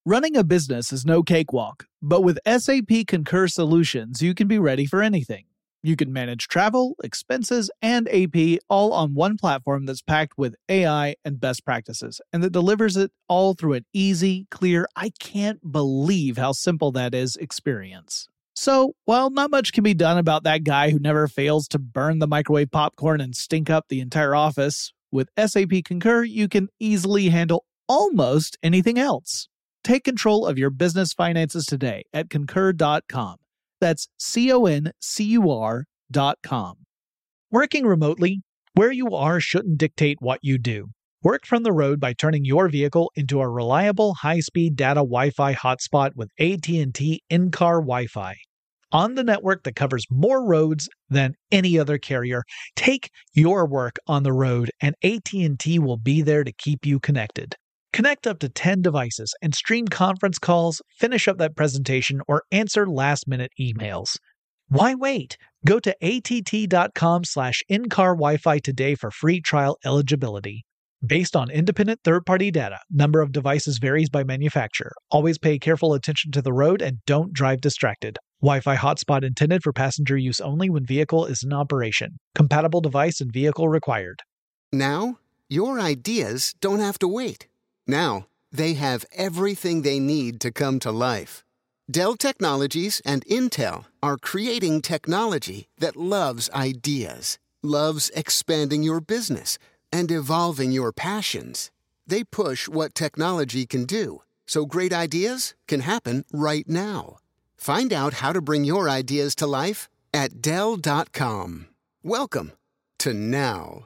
Running a business is no cakewalk, but with SAP Concur Solutions, you can be ready for anything. You can manage travel, expenses, and AP all on one platform that's packed with AI and best practices, and that delivers it all through an easy, clear, I can't believe how simple that is experience. So, while not much can be done about that guy who never fails to burn the microwave popcorn and stink up the entire office, with SAP Concur, you can easily handle almost anything else. Take control of your business finances today at Concur.com. That's CONCUR.com. Working remotely, where you are shouldn't dictate what you do. Work from the road by turning your vehicle into a reliable high-speed data Wi-Fi hotspot with AT&T in-car Wi-Fi. On the network that covers more roads than any other carrier, take your work on the road and AT&T will be there to keep you connected. Connect up to 10 devices and stream conference calls, finish up that presentation, or answer last-minute emails. Why wait? Go to att.com/in-car Wi-Fi today for free trial eligibility. Based on independent third-party data, number of devices varies by manufacturer. Always pay careful attention to the road and don't drive distracted. Wi-Fi hotspot intended for passenger use only when vehicle is in operation. Compatible device and vehicle required. Now, your ideas don't have to wait. Now, they have everything they need to come to life. Dell Technologies and Intel are creating technology that loves ideas, loves expanding your business, and evolving your passions. They push what technology can do, so great ideas can happen right now. Find out how to bring your ideas to life at Dell.com. Welcome to now.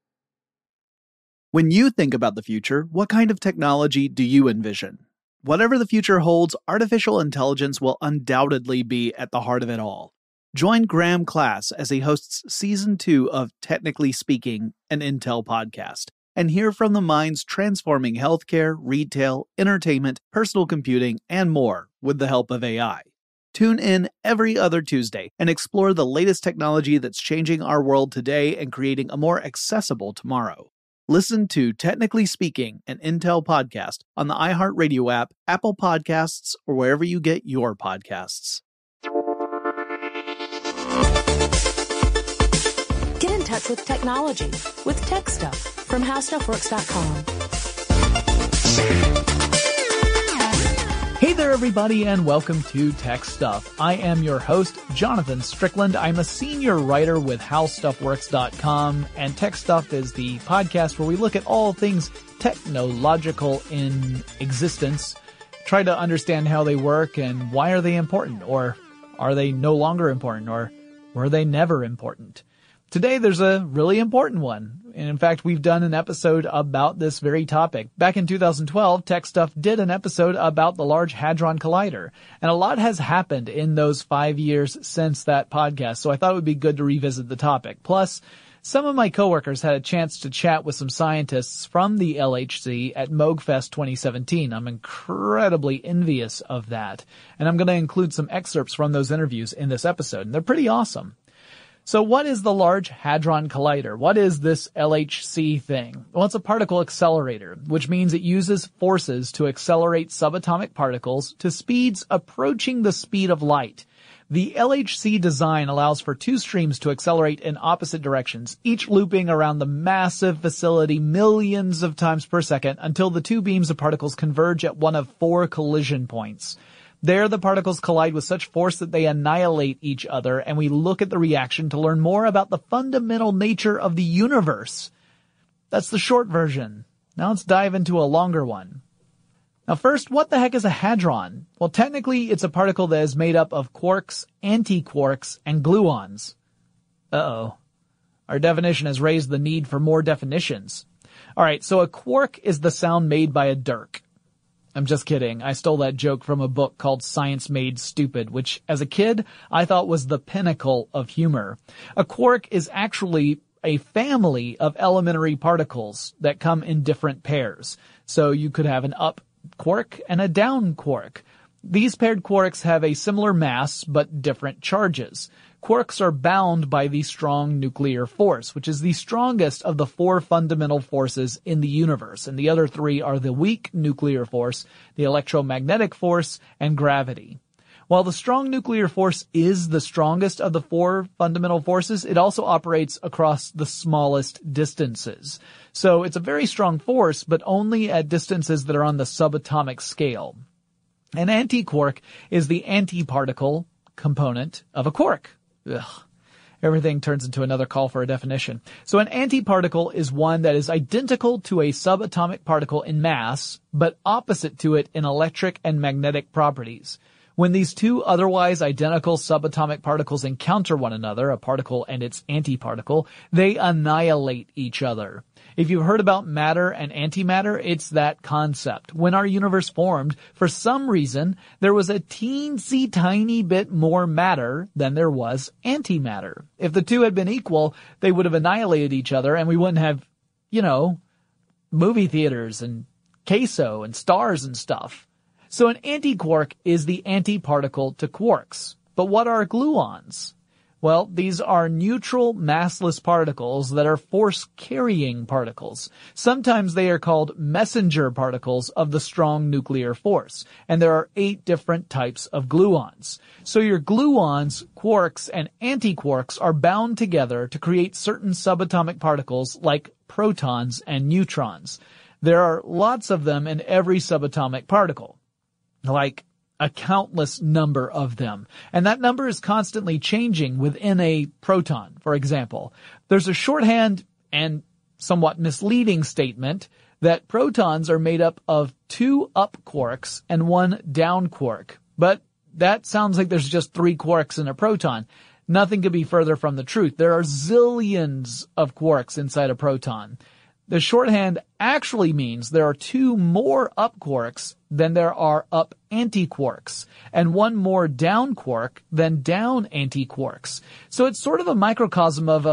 When you think about the future, what kind of technology do you envision? Whatever the future holds, artificial intelligence will undoubtedly be at the heart of it all. Join Graham Class as he hosts Season 2 of Technically Speaking, an Intel podcast, and hear from the minds transforming healthcare, retail, entertainment, personal computing, and more with the help of AI. Tune in every other Tuesday and explore the latest technology that's changing our world today and creating a more accessible tomorrow. Listen to Technically Speaking, an Intel podcast on the iHeartRadio app, Apple Podcasts, or wherever you get your podcasts. Get in touch with technology with Tech Stuff from HowStuffWorks.com. Hey there, everybody, and welcome to Tech Stuff. I am your host, Jonathan Strickland. I'm a senior writer with HowStuffWorks.com, and Tech Stuff is the podcast where we look at all things technological in existence, try to understand how they work and why are they important, or are they no longer important, or were they never important? Today, there's a really important one. And in fact, we've done an episode about this very topic. Back in 2012, Tech Stuff did an episode about the Large Hadron Collider. And a lot has happened in those 5 years since that podcast, so I thought it would be good to revisit the topic. Plus, some of my coworkers had a chance to chat with some scientists from the LHC at MoogFest 2017. I'm incredibly envious of that. And I'm going to include some excerpts from those interviews in this episode, and they're pretty awesome. So what is the Large Hadron Collider? What is this LHC thing? Well, it's a particle accelerator, which means it uses forces to accelerate subatomic particles to speeds approaching the speed of light. The LHC design allows for two streams to accelerate in opposite directions, each looping around the massive facility millions of times per second until the two beams of particles converge at one of 4 collision points. There, the particles collide with such force that they annihilate each other, and we look at the reaction to learn more about the fundamental nature of the universe. That's the short version. Now let's dive into a longer one. Now first, what the heck is a hadron? Well, technically, it's a particle that is made up of quarks, antiquarks, and gluons. Uh-oh. Our definition has raised the need for more definitions. Alright, so a quark is the sound made by a dirk. I'm just kidding. I stole that joke from a book called Science Made Stupid, which, as a kid, I thought was the pinnacle of humor. A quark is actually a family of elementary particles that come in different pairs. So you could have an up quark and a down quark. These paired quarks have a similar mass but different charges. Quarks are bound by the strong nuclear force, which is the strongest of the four fundamental forces in the universe, and the other three are the weak nuclear force, the electromagnetic force, and gravity. While the strong nuclear force is the strongest of the four fundamental forces, it also operates across the smallest distances. So it's a very strong force, but only at distances that are on the subatomic scale. An antiquark is the antiparticle component of a quark. Ugh. Everything turns into another call for a definition. So an antiparticle is one that is identical to a subatomic particle in mass, but opposite to it in electric and magnetic properties. When these two otherwise identical subatomic particles encounter one another, a particle and its antiparticle, they annihilate each other. If you've heard about matter and antimatter, it's that concept. When our universe formed, for some reason, there was a teensy tiny bit more matter than there was antimatter. If the two had been equal, they would have annihilated each other and we wouldn't have, movie theaters and queso and stars and stuff. So an antiquark is the antiparticle to quarks. But what are gluons? Well, these are neutral massless particles that are force-carrying particles. Sometimes they are called messenger particles of the strong nuclear force. And there are 8 different types of gluons. So your gluons, quarks, and antiquarks are bound together to create certain subatomic particles like protons and neutrons. There are lots of them in every subatomic particle. Like a countless number of them. And that number is constantly changing within a proton, for example. There's a shorthand and somewhat misleading statement that protons are made up of 2 up quarks and 1 down quark. But that sounds like there's just 3 quarks in a proton. Nothing could be further from the truth. There are zillions of quarks inside a proton. The shorthand actually means there are 2 more up quarks than there are up antiquarks, and 1 more down quark than down antiquarks. So it's sort of a microcosm of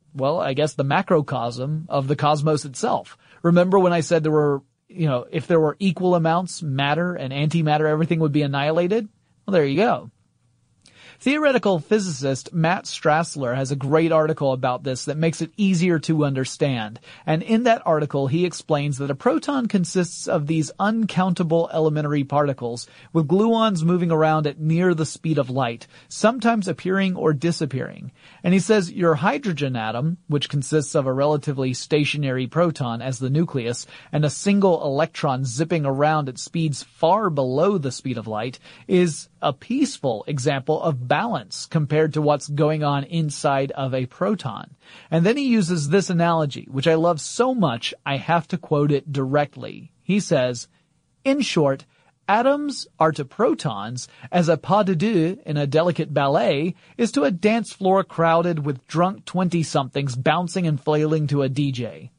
the macrocosm of the cosmos itself. Remember when I said there were, if there were equal amounts, matter and antimatter, everything would be annihilated? Well, there you go. Theoretical physicist Matt Strassler has a great article about this that makes it easier to understand. And in that article, he explains that a proton consists of these uncountable elementary particles with gluons moving around at near the speed of light, sometimes appearing or disappearing. And he says your hydrogen atom, which consists of a relatively stationary proton as the nucleus and a single electron zipping around at speeds far below the speed of light, is a peaceful example of balance compared to what's going on inside of a proton. And then he uses this analogy, which I love so much I have to quote it directly. He says, in short, atoms are to protons as a pas de deux in a delicate ballet is to a dance floor crowded with drunk 20-somethings bouncing and flailing to a DJ.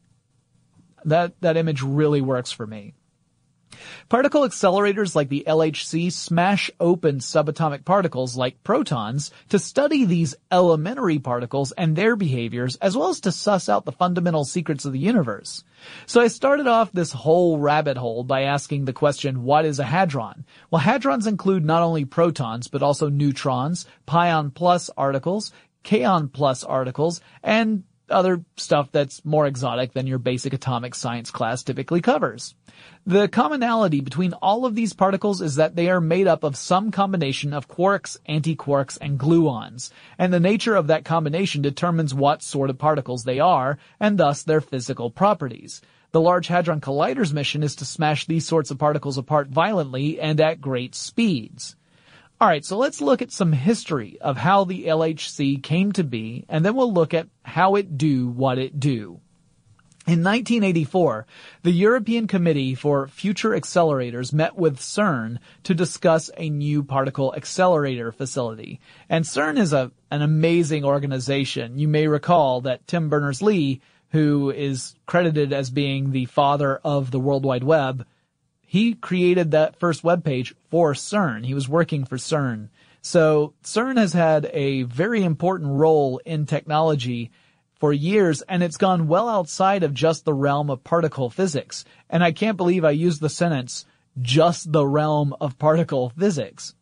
That image really works for me. Particle accelerators like the LHC smash open subatomic particles like protons to study these elementary particles and their behaviors, as well as to suss out the fundamental secrets of the universe. So I started off this whole rabbit hole by asking the question, what is a hadron? Well, hadrons include not only protons, but also neutrons, pion plus articles, kaon plus articles, and other stuff that's more exotic than your basic atomic science class typically covers. The commonality between all of these particles is that they are made up of some combination of quarks, antiquarks, and gluons, and the nature of that combination determines what sort of particles they are, and thus their physical properties. The Large Hadron Collider's mission is to smash these sorts of particles apart violently and at great speeds. Alright, so let's look at some history of how the LHC came to be, and then we'll look at how it do what it do. In 1984, the European Committee for Future Accelerators met with CERN to discuss a new particle accelerator facility. And CERN is an amazing organization. You may recall that Tim Berners-Lee, who is credited as being the father of the World Wide Web, he created that first webpage for CERN. He was working for CERN. So CERN has had a very important role in technology for years, and it's gone well outside of just the realm of particle physics. And I can't believe I used the sentence, just the realm of particle physics.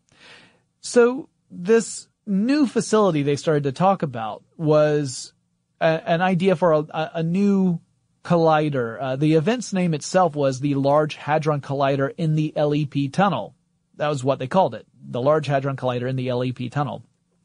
So this new facility they started to talk about was an idea for a new collider. The event's name itself was the Large Hadron Collider in the LEP Tunnel. That was what they called it, the Large Hadron Collider in the LEP Tunnel.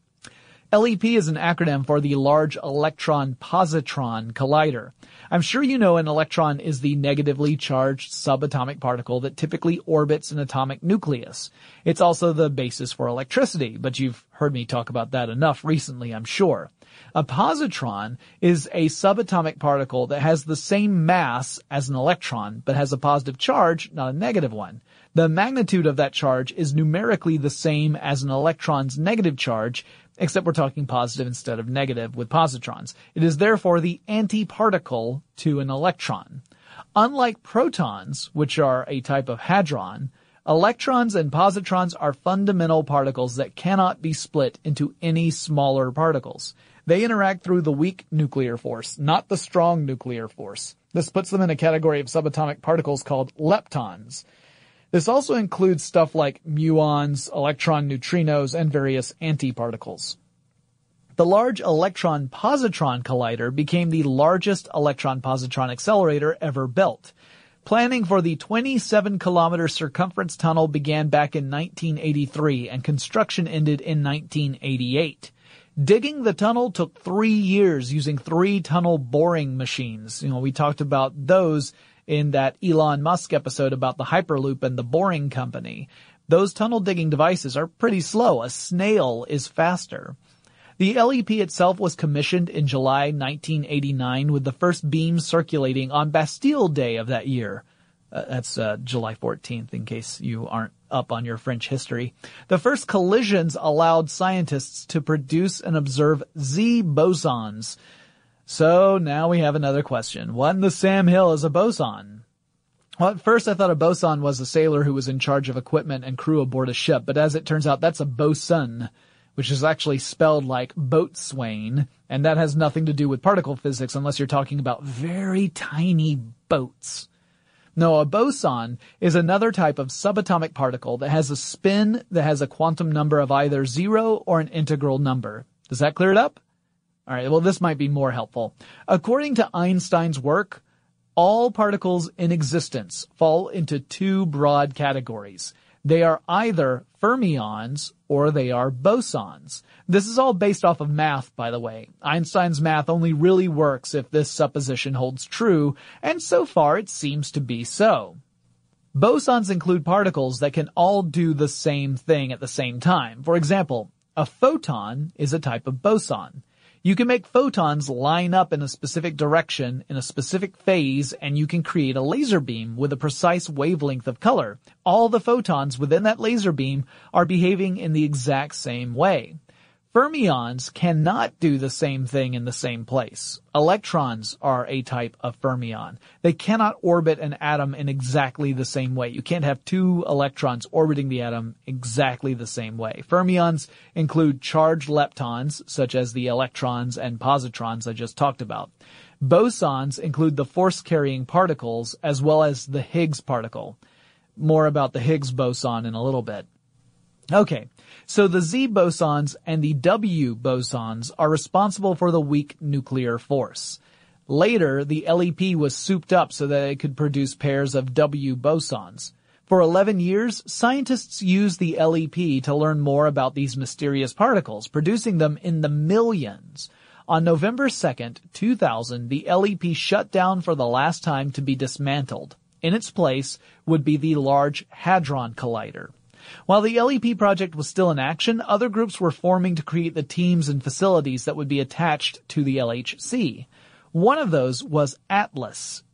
LEP is an acronym for the Large Electron Positron Collider. I'm sure you know an electron is the negatively charged subatomic particle that typically orbits an atomic nucleus. It's also the basis for electricity, but you've heard me talk about that enough recently, I'm sure. A positron is a subatomic particle that has the same mass as an electron, but has a positive charge, not a negative one. The magnitude of that charge is numerically the same as an electron's negative charge, except we're talking positive instead of negative with positrons. It is therefore the antiparticle to an electron. Unlike protons, which are a type of hadron, electrons and positrons are fundamental particles that cannot be split into any smaller particles. They interact through the weak nuclear force, not the strong nuclear force. This puts them in a category of subatomic particles called leptons. This also includes stuff like muons, electron neutrinos, and various antiparticles. The Large Electron Positron Collider became the largest electron-positron accelerator ever built. Planning for the 27-kilometer circumference tunnel began back in 1983, and construction ended in 1988. Digging the tunnel took 3 years using 3 tunnel boring machines. We talked about those in that Elon Musk episode about the Hyperloop and the Boring Company. Those tunnel digging devices are pretty slow. A snail is faster. The LEP itself was commissioned in July 1989 with the first beam circulating on Bastille Day of that year. That's July 14th, in case you aren't up on your French history. The first collisions allowed scientists to produce and observe Z bosons. So now we have another question. What in the Sam Hill is a boson? Well, at first I thought a boson was a sailor who was in charge of equipment and crew aboard a ship, but as it turns out, that's a boson, which is actually spelled like boatswain, and that has nothing to do with particle physics unless you're talking about very tiny boats. No, a boson is another type of subatomic particle that has a spin that has a quantum number of either 0 or an integral number. Does that clear it up? All right, well, this might be more helpful. According to Einstein's work, all particles in existence fall into 2 broad categories. They are either fermions or they are bosons. This is all based off of math, by the way. Einstein's math only really works if this supposition holds true, and so far it seems to be so. Bosons include particles that can all do the same thing at the same time. For example, a photon is a type of boson. You can make photons line up in a specific direction in a specific phase, and you can create a laser beam with a precise wavelength of color. All the photons within that laser beam are behaving in the exact same way. Fermions cannot do the same thing in the same place. Electrons are a type of fermion. They cannot orbit an atom in exactly the same way. You can't have 2 electrons orbiting the atom exactly the same way. Fermions include charged leptons, such as the electrons and positrons I just talked about. Bosons include the force-carrying particles as well as the Higgs particle. More about the Higgs boson in a little bit. Okay, so the Z bosons and the W bosons are responsible for the weak nuclear force. Later, the LEP was souped up so that it could produce pairs of W bosons. For 11 years, scientists used the LEP to learn more about these mysterious particles, producing them in the millions. On November 2nd, 2000, the LEP shut down for the last time to be dismantled. In its place would be the Large Hadron Collider. While the LEP project was still in action, other groups were forming to create the teams and facilities that would be attached to the LHC. One of those was ATLAS,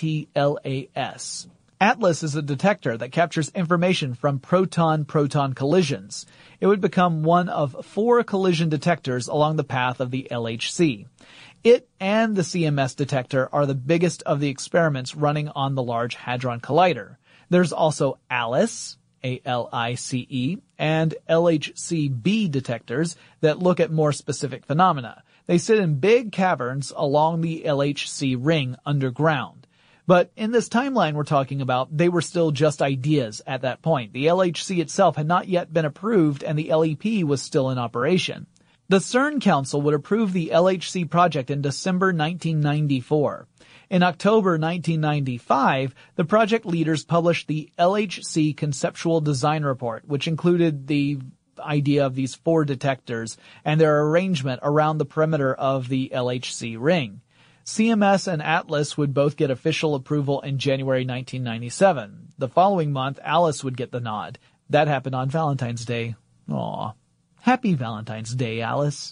A-T-L-A-S. ATLAS is a detector that captures information from proton-proton collisions. It would become one of 4 collision detectors along the path of the LHC. It and the CMS detector are the biggest of the experiments running on the Large Hadron Collider. There's also ALICE, A-L-I-C-E, and LHC-B detectors that look at more specific phenomena. They sit in big caverns along the LHC ring underground. But in this timeline we're talking about, they were still just ideas at that point. The LHC itself had not yet been approved and the LEP was still in operation. The CERN Council would approve the LHC project in December 1994. In October 1995, the project leaders published the LHC Conceptual Design Report, which included the idea of these 4 detectors and their arrangement around the perimeter of the LHC ring. CMS and Atlas would both get official approval in January 1997. The following month, Alice would get the nod. That happened on Valentine's Day. Aw. Happy Valentine's Day, Alice.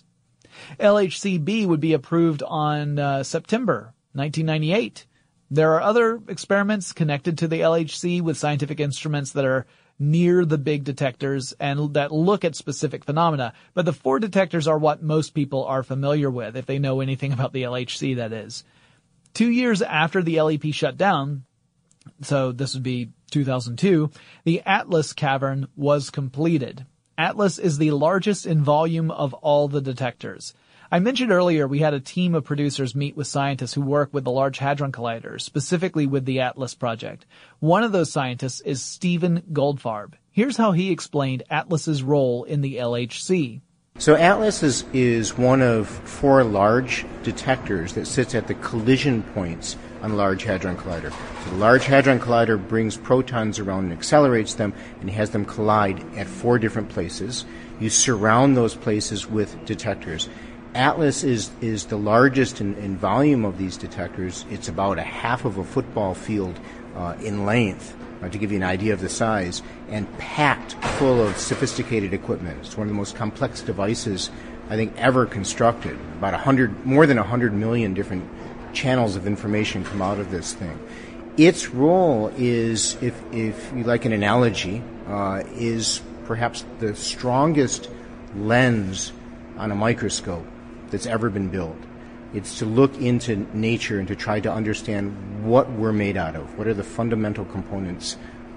LHC-B would be approved on September 1998. There are other experiments connected to the LHC with scientific instruments that are near the big detectors and that look at specific phenomena. But the 4 detectors are what most people are familiar with, if they know anything about the LHC, that is. 2 years after the LEP shut down, so this would be 2002, the Atlas cavern was completed. Atlas is the largest in volume of all the detectors. I mentioned earlier we had a team of producers meet with scientists who work with the Large Hadron Collider, specifically with the Atlas project. One of those scientists is Stephen Goldfarb. Here's how he explained Atlas's role in the LHC. So Atlas is one of 4 large detectors that sits at the collision points on the Large Hadron Collider. So the Large Hadron Collider brings protons around and accelerates them and has them collide at 4 different places. You surround those places with detectors. Atlas is the largest in volume of these detectors. It's about a half of a football field in length, to give you an idea of the size, and packed full of sophisticated equipment. It's one of the most complex devices I think ever constructed. More than 100 million different channels of information come out of this thing. Its role is, if you like an analogy, is perhaps the strongest lens on a microscope that's ever been built. It's to look into nature and to try to understand what we're made out of, what are the fundamental components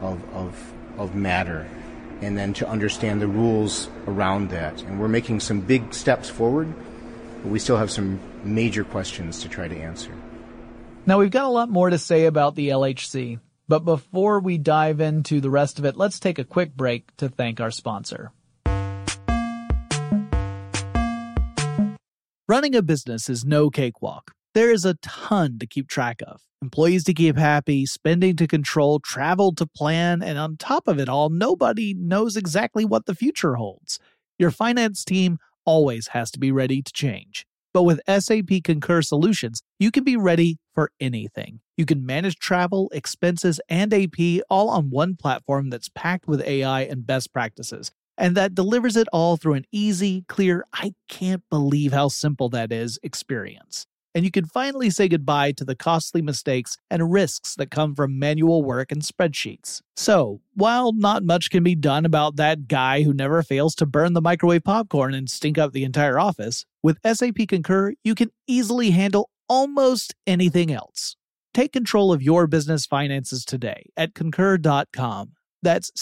of matter, and then to understand the rules around that. And we're making some big steps forward, but we still have some major questions to try to answer. Now, we've got a lot more to say about the LHC, but before we dive into the rest of it, let's take a quick break to thank our sponsor. Running a business is no cakewalk. There is a ton to keep track of. Employees to keep happy, spending to control, travel to plan, and on top of it all, nobody knows exactly what the future holds. Your finance team always has to be ready to change. But with SAP Concur Solutions, you can be ready for anything. You can manage travel, expenses, and AP all on one platform that's packed with AI and best practices, and that delivers it all through an easy, clear, I can't believe how simple that is experience. And you can finally say goodbye to the costly mistakes and risks that come from manual work and spreadsheets. So, while not much can be done about that guy who never fails to burn the microwave popcorn and stink up the entire office, with SAP Concur, you can easily handle almost anything else. Take control of your business finances today at Concur.com. That's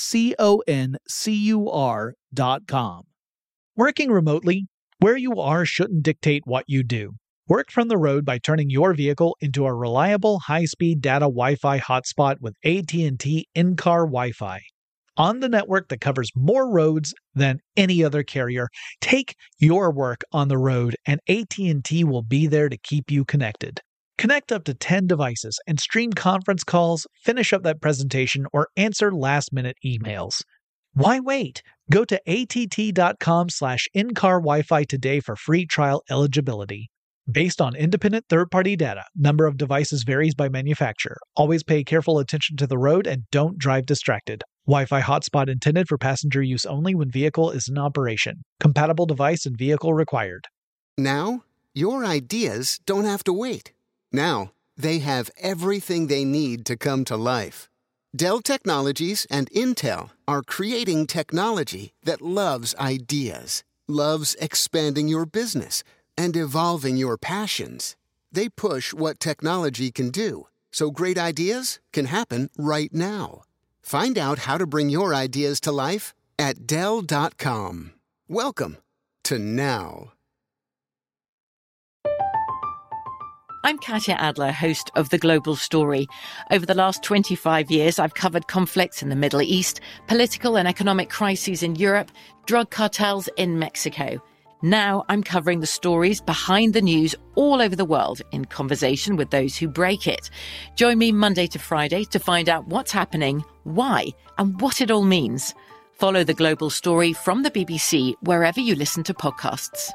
CONCUR.com. Working remotely, where you are shouldn't dictate what you do. Work from the road by turning your vehicle into a reliable high-speed data Wi-Fi hotspot with AT&T in-car Wi-Fi. On the network that covers more roads than any other carrier, take your work on the road and AT&T will be there to keep you connected. Connect up to 10 devices and stream conference calls, finish up that presentation, or answer last-minute emails. Why wait? Go to att.com/in-car Wi-Fi today for free trial eligibility. Based on independent third-party data, number of devices varies by manufacturer. Always pay careful attention to the road and don't drive distracted. Wi-Fi hotspot intended for passenger use only when vehicle is in operation. Compatible device and vehicle required. Now, your ideas don't have to wait. Now, they have everything they need to come to life. Dell Technologies and Intel are creating technology that loves ideas, loves expanding your business, and evolving your passions. They push what technology can do, so great ideas can happen right now. Find out how to bring your ideas to life at Dell.com. Welcome to now. I'm Katya Adler, host of The Global Story. Over the last 25 years, I've covered conflicts in the Middle East, political and economic crises in Europe, drug cartels in Mexico. Now I'm covering the stories behind the news all over the world in conversation with those who break it. Join me Monday to Friday to find out what's happening, why, and what it all means. Follow The Global Story from the BBC wherever you listen to podcasts.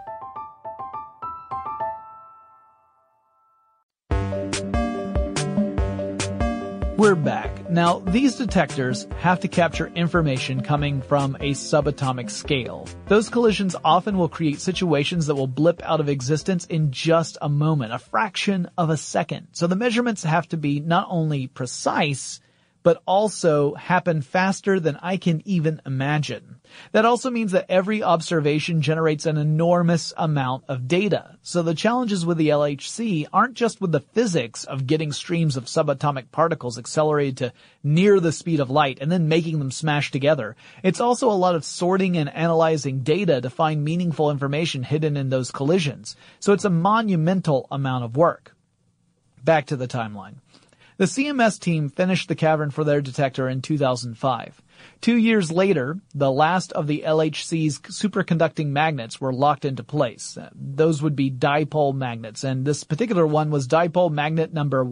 We're back. Now, these detectors have to capture information coming from a subatomic scale. Those collisions often will create situations that will blip out of existence in just a moment, a fraction of a second. So the measurements have to be not only precise, but also happen faster than I can even imagine. That also means that every observation generates an enormous amount of data. So the challenges with the LHC aren't just with the physics of getting streams of subatomic particles accelerated to near the speed of light and then making them smash together. It's also a lot of sorting and analyzing data to find meaningful information hidden in those collisions. So it's a monumental amount of work. Back to the timeline. The CMS team finished the cavern for their detector in 2005. 2 years later, the last of the LHC's superconducting magnets were locked into place. Those would be dipole magnets, and this particular one was dipole magnet number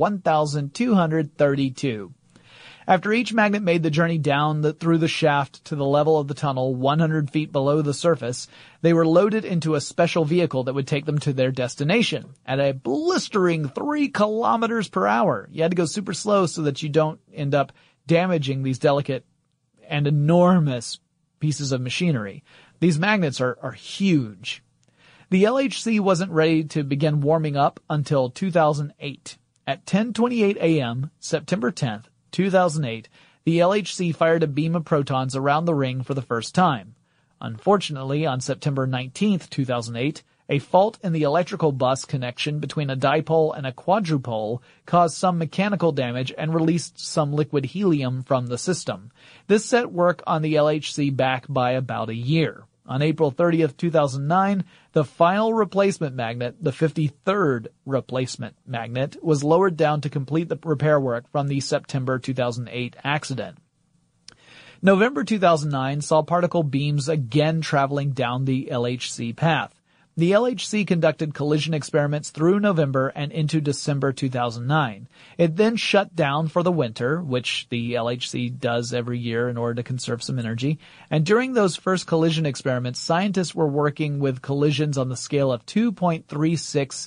1232. After each magnet made the journey down through the shaft to the level of the tunnel 100 feet below the surface, they were loaded into a special vehicle that would take them to their destination at a blistering 3 kilometers per hour. You had to go super slow so that you don't end up damaging these delicate and enormous pieces of machinery. These magnets are huge. The LHC wasn't ready to begin warming up until 2008. At 10:28 a.m., September 10th, 2008, the LHC fired a beam of protons around the ring for the first time. Unfortunately, on September 19th, 2008, a fault in the electrical bus connection between a dipole and a quadrupole caused some mechanical damage and released some liquid helium from the system. This set work on the LHC back by about a year. On April 30th, 2009, the final replacement magnet, the 53rd replacement magnet, was lowered down to complete the repair work from the September 2008 accident. November 2009 saw particle beams again traveling down the LHC path. The LHC conducted collision experiments through November and into December 2009. It then shut down for the winter, which the LHC does every year in order to conserve some energy. And during those first collision experiments, scientists were working with collisions on the scale of 2.36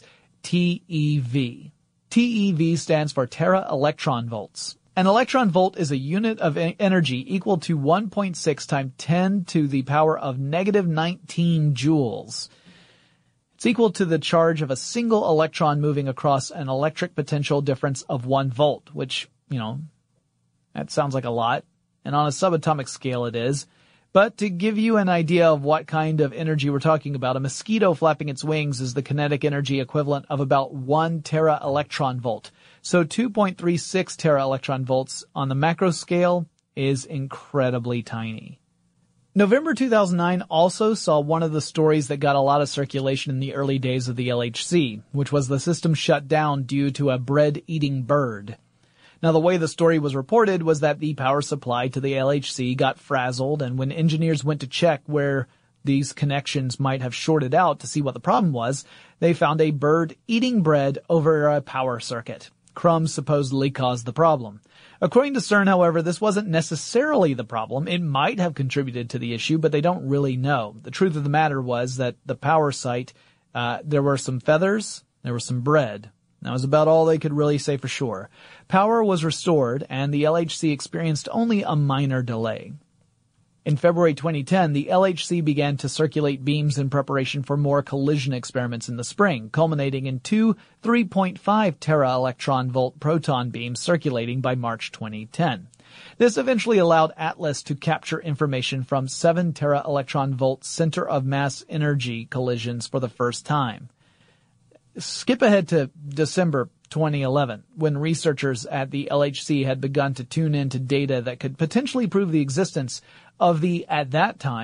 TeV. TeV stands for tera electron volts. An electron volt is a unit of energy equal to 1.6 times 10 to the power of negative 19 joules. It's equal to the charge of a single electron moving across an electric potential difference of 1 volt, which, that sounds like a lot. And on a subatomic scale it is. But to give you an idea of what kind of energy we're talking about, a mosquito flapping its wings is the kinetic energy equivalent of about 1 tera electron volt. So 2.36 tera electron volts on the macro scale is incredibly tiny. November 2009 also saw one of the stories that got a lot of circulation in the early days of the LHC, which was the system shut down due to a bread-eating bird. Now, the way the story was reported was that the power supply to the LHC got frazzled, and when engineers went to check where these connections might have shorted out to see what the problem was, they found a bird eating bread over a power circuit. Crumbs supposedly caused the problem. According to CERN, however, this wasn't necessarily the problem. It might have contributed to the issue, but they don't really know. The truth of the matter was that the power site, there were some feathers, there was some bread. That was about all they could really say for sure. Power was restored, and the LHC experienced only a minor delay. In February 2010, the LHC began to circulate beams in preparation for more collision experiments in the spring, culminating in 2 3.5 tera electron volt proton beams circulating by March 2010. This eventually allowed ATLAS to capture information from 7 tera electron volt center of mass energy collisions for the first time. Skip ahead to December 2011, when researchers at the LHC had begun to tune into data that could potentially prove the existence of the, at that time,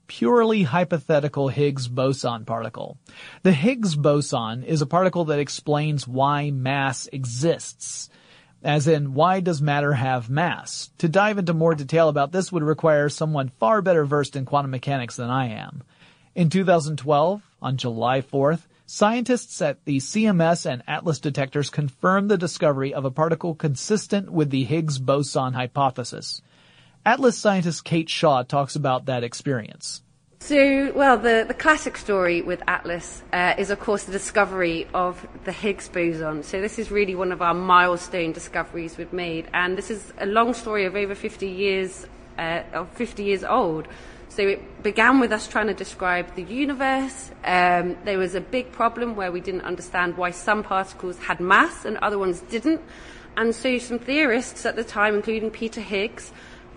purely hypothetical Higgs boson particle. The Higgs boson is a particle that explains why mass exists. As in, why does matter have mass? To dive into more detail about this would require someone far better versed in quantum mechanics than I am. In 2012, on July 4th, scientists at the CMS and ATLAS detectors confirmed the discovery of a particle consistent with the Higgs boson hypothesis. ATLAS scientist Kate Shaw talks about that experience. So, well, the classic story with ATLAS is, of course, the discovery of the Higgs boson. So this is really one of our milestone discoveries we've made. And this is a long story of over 50 years old. So it began with us trying to describe the universe. There was a big problem where we didn't understand why some particles had mass and other ones didn't. And so some theorists at the time, including Peter Higgs,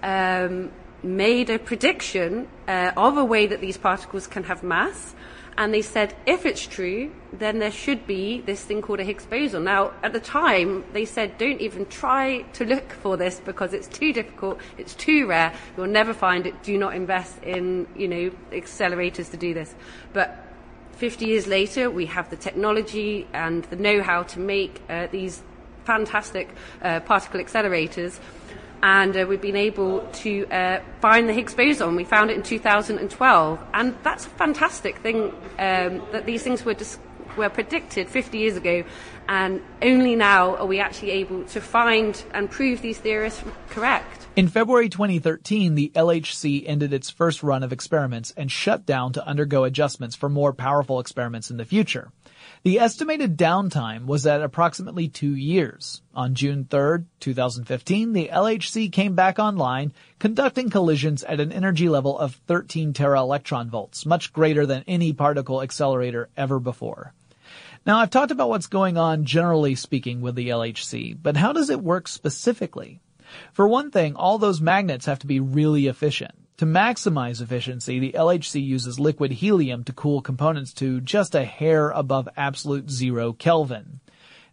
made a prediction of a way that these particles can have mass. And they said, if it's true, then there should be this thing called a Higgs boson. Now, at the time, they said, don't even try to look for this because it's too difficult, it's too rare, you'll never find it, do not invest in, accelerators to do this. But 50 years later, we have the technology and the know-how to make these fantastic particle accelerators. And we've been able to find the Higgs boson. We found it in 2012. And that's a fantastic thing, that these things were predicted 50 years ago. And only now are we actually able to find and prove these theories correct. In February 2013, the LHC ended its first run of experiments and shut down to undergo adjustments for more powerful experiments in the future. The estimated downtime was at approximately 2 years. On June 3rd, 2015, the LHC came back online, conducting collisions at an energy level of 13 tera-electron volts, much greater than any particle accelerator ever before. Now, I've talked about what's going on generally speaking with the LHC, but how does it work specifically? For one thing, all those magnets have to be really efficient. To maximize efficiency, the LHC uses liquid helium to cool components to just a hair above absolute 0 Kelvin.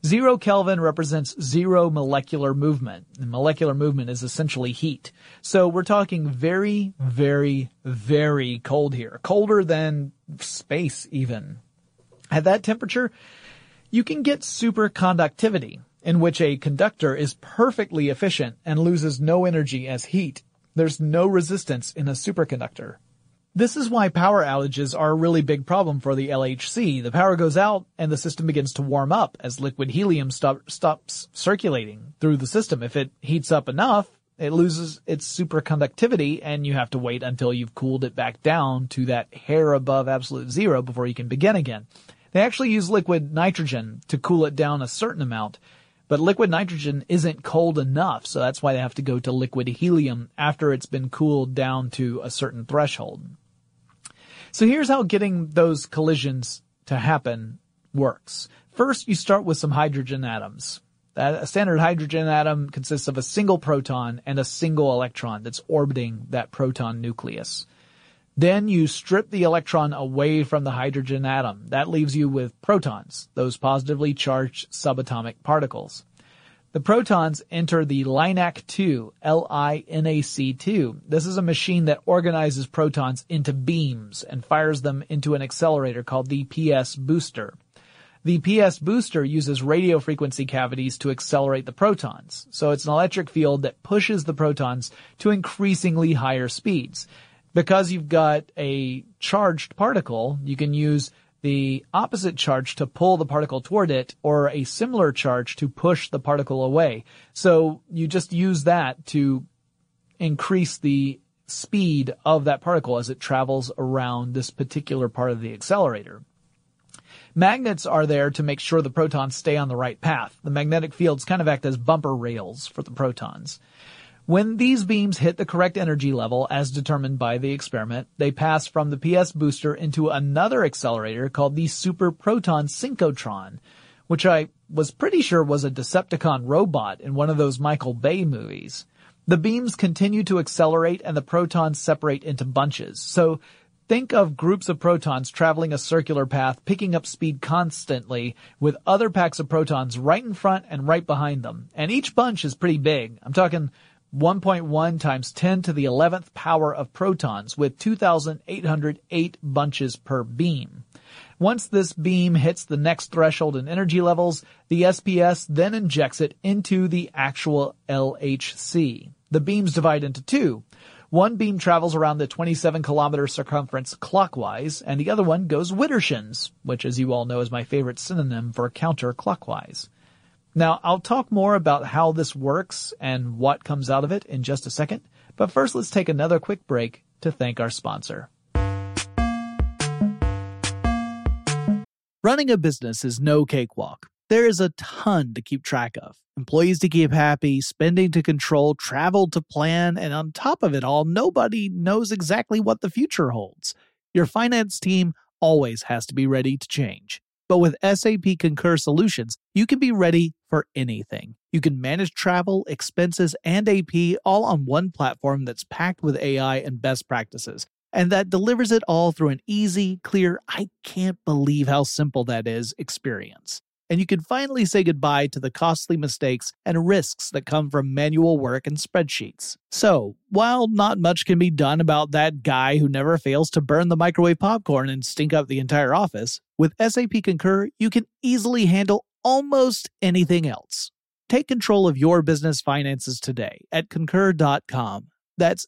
0 Kelvin represents zero molecular movement. And molecular movement is essentially heat. So we're talking very, very, very cold here. Colder than space even. At that temperature, you can get superconductivity, in which a conductor is perfectly efficient and loses no energy as heat. There's no resistance in a superconductor. This is why power outages are a really big problem for the LHC. The power goes out and the system begins to warm up as liquid helium stops circulating through the system. If it heats up enough, it loses its superconductivity and you have to wait until you've cooled it back down to that hair above absolute 0 before you can begin again. They actually use liquid nitrogen to cool it down a certain amount. But liquid nitrogen isn't cold enough, so that's why they have to go to liquid helium after it's been cooled down to a certain threshold. So here's how getting those collisions to happen works. First, you start with some hydrogen atoms. A standard hydrogen atom consists of a single proton and a single electron that's orbiting that proton nucleus. Then you strip the electron away from the hydrogen atom. That leaves you with protons, those positively charged subatomic particles. The protons enter the LINAC-2, L-I-N-A-C-2. This is a machine that organizes protons into beams and fires them into an accelerator called the PS booster. The PS booster uses radio frequency cavities to accelerate the protons. So it's an electric field that pushes the protons to increasingly higher speeds. Because you've got a charged particle, you can use the opposite charge to pull the particle toward it or a similar charge to push the particle away. So you just use that to increase the speed of that particle as it travels around this particular part of the accelerator. Magnets are there to make sure the protons stay on the right path. The magnetic fields kind of act as bumper rails for the protons. When these beams hit the correct energy level as determined by the experiment, they pass from the PS booster into another accelerator called the Super Proton Synchrotron, which I was pretty sure was a Decepticon robot in one of those Michael Bay movies. The beams continue to accelerate and the protons separate into bunches. So think of groups of protons traveling a circular path, picking up speed constantly with other packs of protons right in front and right behind them. And each bunch is pretty big. I'm talking 1.1 times 10 to the 11th power of protons with 2,808 bunches per beam. Once this beam hits the next threshold in energy levels, the SPS then injects it into the actual LHC. The beams divide into two. One beam travels around the 27-kilometer circumference clockwise, and the other one goes widdershins, which, as you all know, is my favorite synonym for counterclockwise. Now, I'll talk more about how this works and what comes out of it in just a second, but first let's take another quick break to thank our sponsor. Running a business is no cakewalk. There is a ton to keep track of. Employees to keep happy, spending to control, travel to plan, and on top of it all, nobody knows exactly what the future holds. Your finance team always has to be ready to change. But with SAP Concur Solutions, you can be ready for anything. You can manage travel, expenses, and AP all on one platform that's packed with AI and best practices, and that delivers it all through an easy, clear, I can't believe how simple that is experience. And you can finally say goodbye to the costly mistakes and risks that come from manual work and spreadsheets. So, while not much can be done about that guy who never fails to burn the microwave popcorn and stink up the entire office, with SAP Concur, you can easily handle almost anything else. Take control of your business finances today at Concur.com. That's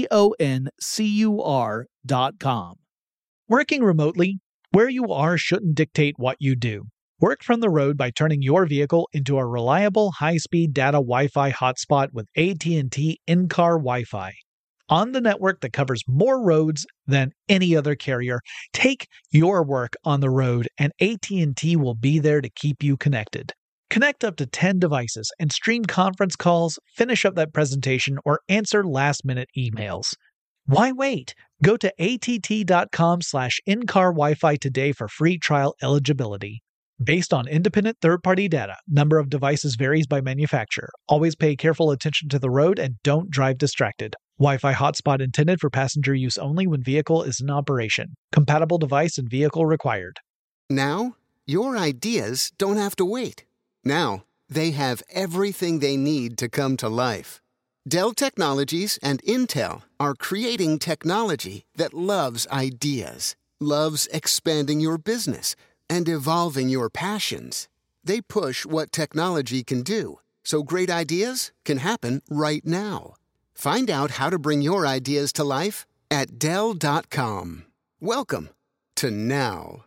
CONCUR.com. Working remotely, where you are shouldn't dictate what you do. Work from the road by turning your vehicle into a reliable high-speed data Wi-Fi hotspot with AT&T in-car Wi-Fi. On the network that covers more roads than any other carrier, take your work on the road and AT&T will be there to keep you connected. Connect up to 10 devices and stream conference calls, finish up that presentation, or answer last-minute emails. Why wait? Go to att.com/in-car Wi-Fi today for free trial eligibility. Based on independent third-party data, number of devices varies by manufacturer. Always pay careful attention to the road and don't drive distracted. Wi-Fi hotspot intended for passenger use only when vehicle is in operation. Compatible device and vehicle required. Now, your ideas don't have to wait. Now, they have everything they need to come to life. Dell Technologies and Intel are creating technology that loves ideas, loves expanding your business, and evolving your passions. They push what technology can do, so great ideas can happen right now. Find out how to bring your ideas to life at Dell.com. Welcome to now.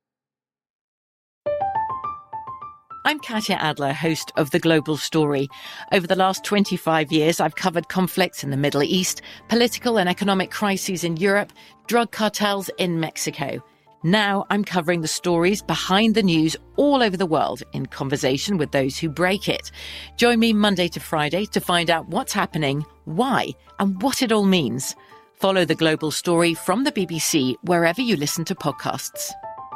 I'm Katya Adler, host of The Global Story. Over the last 25 years, I've covered conflicts in the Middle East, political and economic crises in Europe, drug cartels in Mexico. Now I'm covering the stories behind the news all over the world in conversation with those who break it. Join me Monday to Friday to find out what's happening, why, and what it all means. Follow The Global Story from the BBC wherever you listen to podcasts.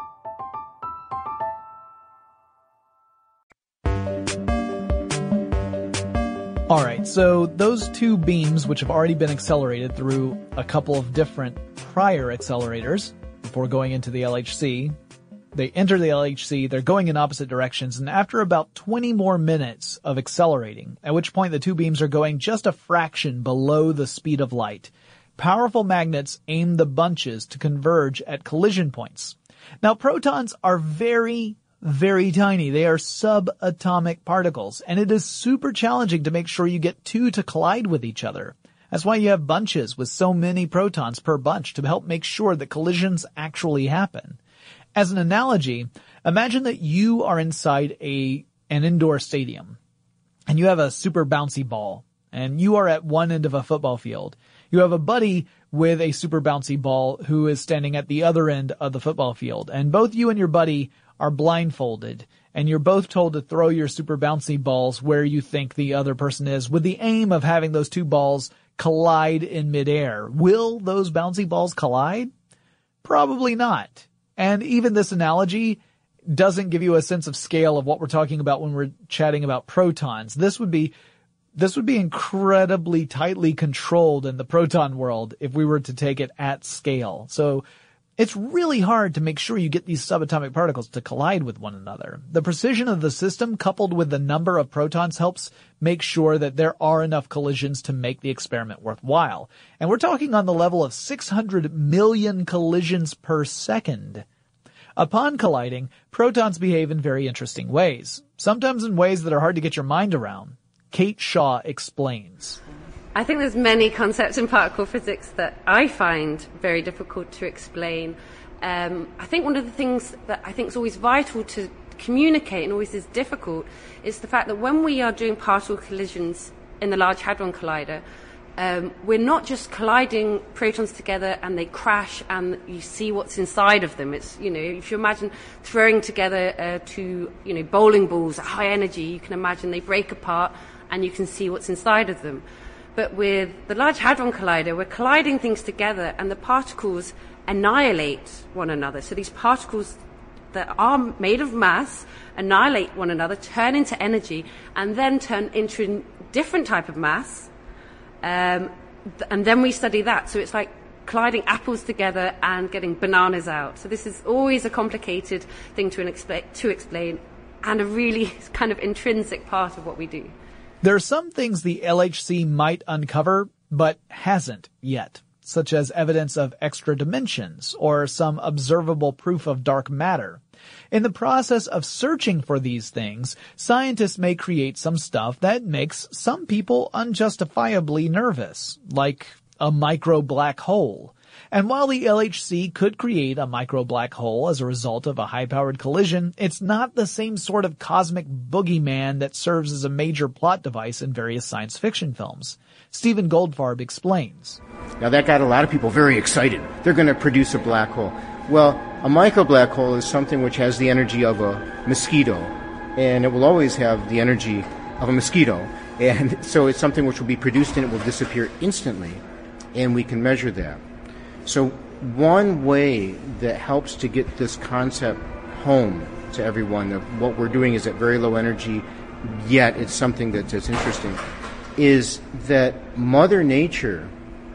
All right, so those two beams, which have already been accelerated through a couple of different prior accelerators before going into the LHC, they enter the LHC, they're going in opposite directions, and after about 20 more minutes of accelerating, at which point the two beams are going just a fraction below the speed of light, powerful magnets aim the bunches to converge at collision points. Now, protons are very tiny. They are subatomic particles, and it is super challenging to make sure you get two to collide with each other. That's why you have bunches with so many protons per bunch to help make sure that collisions actually happen. As an analogy, imagine that you are inside an indoor stadium, and you have a super bouncy ball, and you are at one end of a football field. You have a buddy with a super bouncy ball who is standing at the other end of the football field, and both you and your buddy are blindfolded, and you're both told to throw your super bouncy balls where you think the other person is, with the aim of having those two balls collide in midair. Will those bouncy balls collide? Probably not. And even this analogy doesn't give you a sense of scale of what we're talking about when we're chatting about protons. This would be incredibly tightly controlled in the proton world if we were to take it at scale. So It's really hard to make sure you get these subatomic particles to collide with one another. The precision of the system coupled with the number of protons helps make sure that there are enough collisions to make the experiment worthwhile. And we're talking on the level of 600 million collisions per second. Upon colliding, protons behave in very interesting ways, sometimes in ways that are hard to get your mind around. Kate Shaw explains. I think there's many concepts in particle physics that I find very difficult to explain. I think one of the things that I think is always vital to communicate and always is difficult is the fact that when we are doing particle collisions in the Large Hadron Collider, we're not just colliding protons together and they crash and you see what's inside of them. It's, if you imagine throwing together two, bowling balls at high energy, you can imagine they break apart and you can see what's inside of them. But with the Large Hadron Collider, we're colliding things together and the particles annihilate one another. So these particles that are made of mass annihilate one another, turn into energy, and then turn into a different type of mass. And then we study that. So it's like colliding apples together and getting bananas out. So this is always a complicated thing to explain and a really kind of intrinsic part of what we do. There are some things the LHC might uncover, but hasn't yet, such as evidence of extra dimensions or some observable proof of dark matter. In the process of searching for these things, scientists may create some stuff that makes some people unjustifiably nervous, like a micro black hole. And while the LHC could create a micro black hole as a result of a high-powered collision, it's not the same sort of cosmic boogeyman that serves as a major plot device in various science fiction films. Steven Goldfarb explains. Now that got a lot of people very excited. They're going to produce a black hole. Well, a micro black hole is something which has the energy of a mosquito, and it will always have the energy of a mosquito. And so it's something which will be produced and it will disappear instantly, and we can measure that. So one way that helps to get this concept home to everyone of what we're doing is at very low energy, yet it's something that's interesting, is that Mother Nature,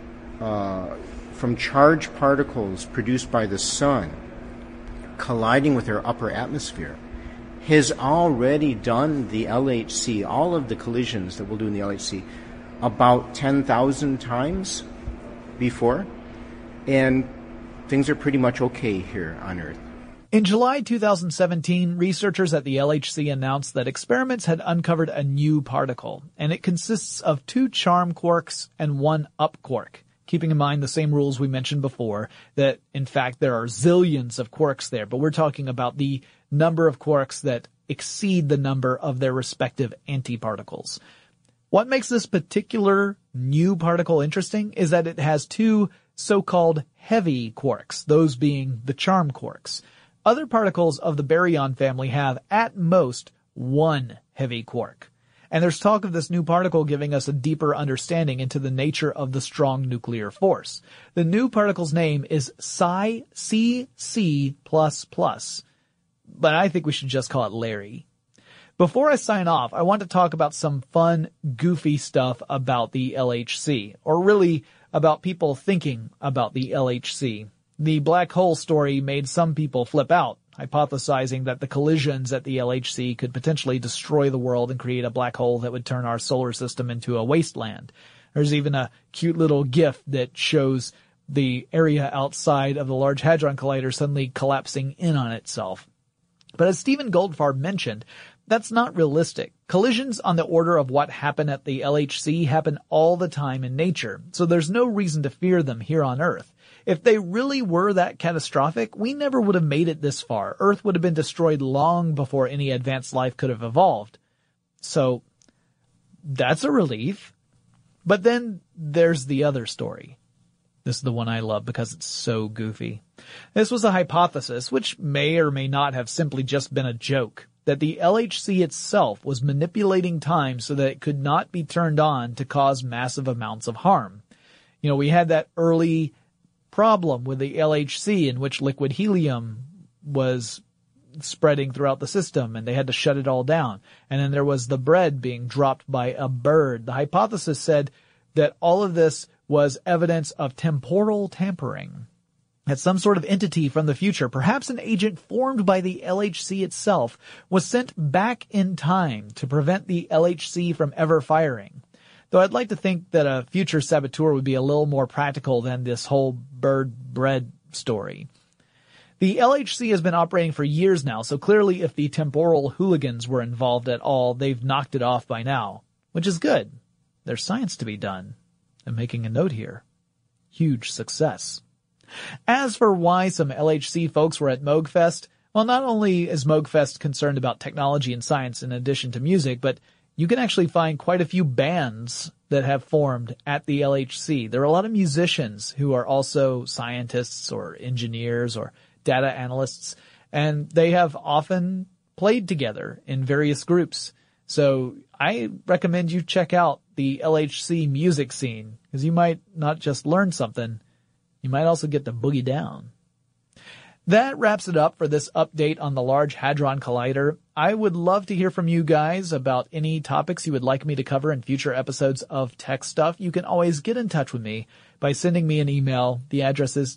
from charged particles produced by the sun colliding with our upper atmosphere, has already done the LHC, all of the collisions that we'll do in the LHC, about 10,000 times before. And things are pretty much okay here on Earth. In July 2017, researchers at the LHC announced that experiments had uncovered a new particle, and it consists of 2 charm quarks and 1 up quark, keeping in mind the same rules we mentioned before, that in fact there are zillions of quarks there, but we're talking about the number of quarks that exceed the number of their respective antiparticles. What makes this particular new particle interesting is that it has 2 so-called heavy quarks, those being the charm quarks. Other particles of the baryon family have, at most, 1 heavy quark. And there's talk of this new particle giving us a deeper understanding into the nature of the strong nuclear force. The new particle's name is Psi CC++, but I think we should just call it Larry. Before I sign off, I want to talk about some fun, goofy stuff about the LHC, or really about people thinking about the LHC. The black hole story made some people flip out, hypothesizing that the collisions at the LHC could potentially destroy the world and create a black hole that would turn our solar system into a wasteland. There's even a cute little GIF that shows the area outside of the Large Hadron Collider suddenly collapsing in on itself. But as Steven Goldfarb mentioned, that's not realistic. Collisions on the order of what happened at the LHC happen all the time in nature, so there's no reason to fear them here on Earth. If they really were that catastrophic, we never would have made it this far. Earth would have been destroyed long before any advanced life could have evolved. So, that's a relief. But then there's the other story. This is the one I love because it's so goofy. This was a hypothesis, which may or may not have simply just been a joke, that the LHC itself was manipulating time so that it could not be turned on to cause massive amounts of harm. We had that early problem with the LHC in which liquid helium was spreading throughout the system and they had to shut it all down. And then there was the bread being dropped by a bird. The hypothesis said that all of this was evidence of temporal tampering. that some sort of entity from the future, perhaps an agent formed by the LHC itself, was sent back in time to prevent the LHC from ever firing. Though I'd like to think that a future saboteur would be a little more practical than this whole bird bread story. The LHC has been operating for years now, so clearly if the temporal hooligans were involved at all, they've knocked it off by now, which is good. There's science to be done. I'm making a note here. Huge success. As for why some LHC folks were at MoogFest, well, not only is MoogFest concerned about technology and science in addition to music, but you can actually find quite a few bands that have formed at the LHC. There are a lot of musicians who are also scientists or engineers or data analysts, and they have often played together in various groups. So I recommend you check out the LHC music scene, because you might not just learn something, you might also get to boogie down. That wraps it up for this update on the Large Hadron Collider. I would love to hear from you guys about any topics you would like me to cover in future episodes of Tech Stuff. You can always get in touch with me by sending me an email. The address is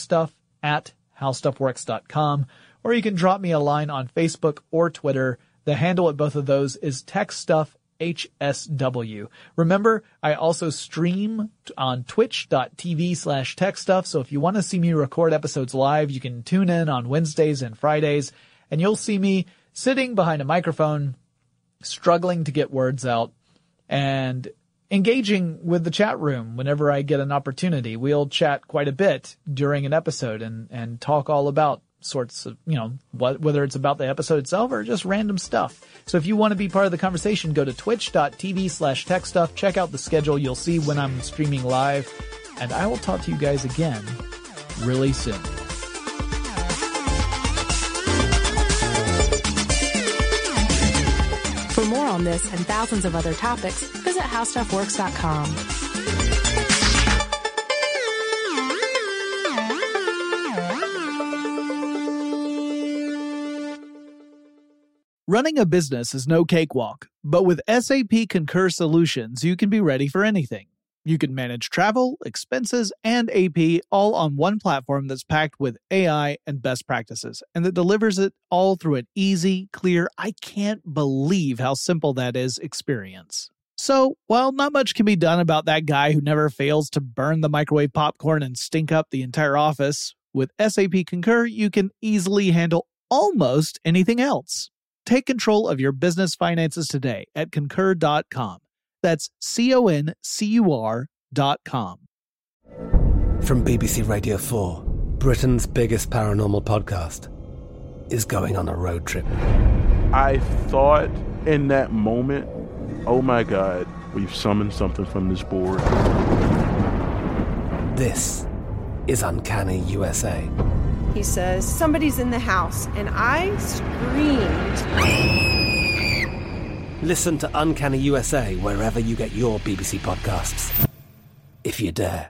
techstuff@howstuffworks.com, or you can drop me a line on Facebook or Twitter. The handle at both of those is TechStuffHSW. Remember, I also stream on twitch.tv/techstuff, so if you want to see me record episodes live, you can tune in on Wednesdays and Fridays, and you'll see me sitting behind a microphone, struggling to get words out, and engaging with the chat room whenever I get an opportunity. We'll chat quite a bit during an episode and talk all about sorts of, whether it's about the episode itself or just random stuff. So if you want to be part of the conversation, go to twitch.tv/techstuff. Check out the schedule. You'll see when I'm streaming live, and I will talk to you guys again really soon. For more on this and thousands of other topics, visit howstuffworks.com. Running a business is no cakewalk, but with SAP Concur Solutions, you can be ready for anything. You can manage travel, expenses, and AP all on one platform that's packed with AI and best practices, and that delivers it all through an easy, clear, I can't believe how simple that is experience. So, while not much can be done about that guy who never fails to burn the microwave popcorn and stink up the entire office, with SAP Concur, you can easily handle almost anything else. Take control of your business finances today at Concur.com. That's CONCUR.com. From BBC Radio 4, Britain's biggest paranormal podcast is going on a road trip. I thought in that moment, oh my God, we've summoned something from this board. This is Uncanny USA. He says, somebody's in the house, and I screamed. Listen to Uncanny USA wherever you get your BBC podcasts, if you dare.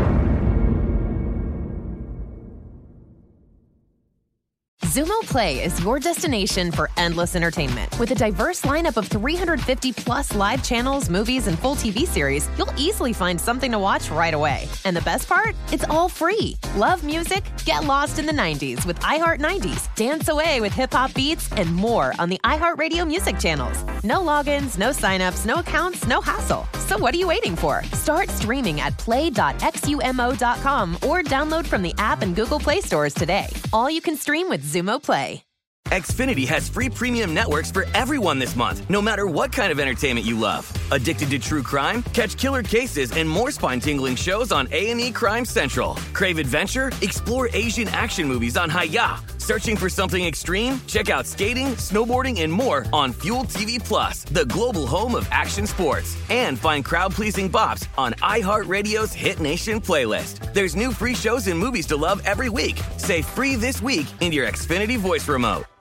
Xumo Play is your destination for endless entertainment. With a diverse lineup of 350-plus live channels, movies, and full TV series, you'll easily find something to watch right away. And the best part? It's all free. Love music? Get lost in the 90s with iHeart 90s, dance away with hip-hop beats, and more on the iHeartRadio music channels. No logins, no signups, no accounts, no hassle. So what are you waiting for? Start streaming at play.xumo.com or download from the app and Google Play stores today. All you can stream with Xumo Play. Xfinity has free premium networks for everyone this month, no matter what kind of entertainment you love. Addicted to true crime? Catch killer cases and more spine-tingling shows on A&E Crime Central. Crave adventure? Explore Asian action movies on Hi-Ya. Searching for something extreme? Check out skating, snowboarding, and more on Fuel TV Plus, the global home of action sports. And find crowd-pleasing bops on iHeartRadio's Hit Nation playlist. There's new free shows and movies to love every week. Say free this week in your Xfinity voice remote.